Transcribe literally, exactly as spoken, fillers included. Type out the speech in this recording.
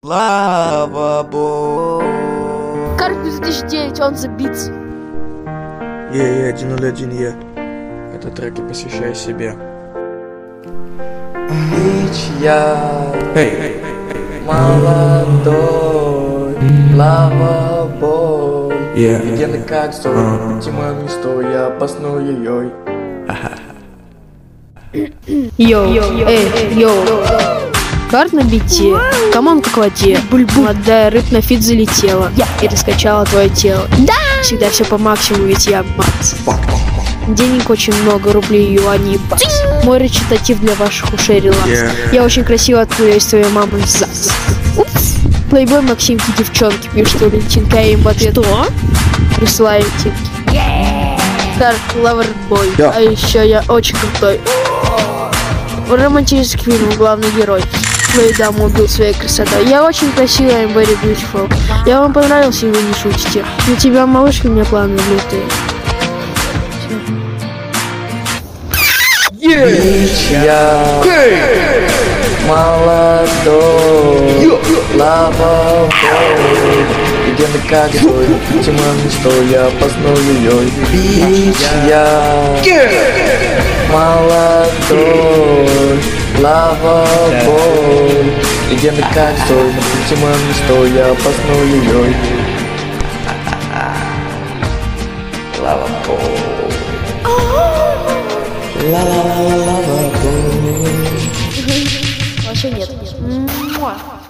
Лава Бой. Карт две тысячи девять, он забит. Е, один ноль один Е. Этот трек я посвящаю себе. Ведь я hey. молодой, Лава Бой. Yeah. Легенда как стой, uh-huh. Тима не стой, я пасну ее. Йоу, эй, йоу. Карт на бите, команд как в воде. Молодая рыб на фит залетела. Я и раскачала твое тело. Да! Всегда все по максимуму, ведь я бац. Денег очень много, рублей, юаней, бац. Мой речитатив для ваших ушей релакс. Yeah. Я очень красиво отплююсь твоей мамой в зас. Упс. Плейбой Максимки девчонки пишут Валентинка, я им в ответ. Что? Присылаю тинки. Yeah. Карт Лавербой. Yeah. А еще я очень крутой. Романтический фильм, главный герой. Твою даму убил своей красотой. Я очень красивая, I'm very beautiful. Я вам понравился, и вы не шутите. На тебя, малышка, у меня планы лютые. Ведь я молодой, Лава Бой. Легенда как стой, Тима не стой, я познал ее. Ведь я молодой, Лава Бой. Легенда как стой, Тима не стой, я познал ее. Лава Бой. Ла-ла-ла-ла-ла-ла. Вообще нет.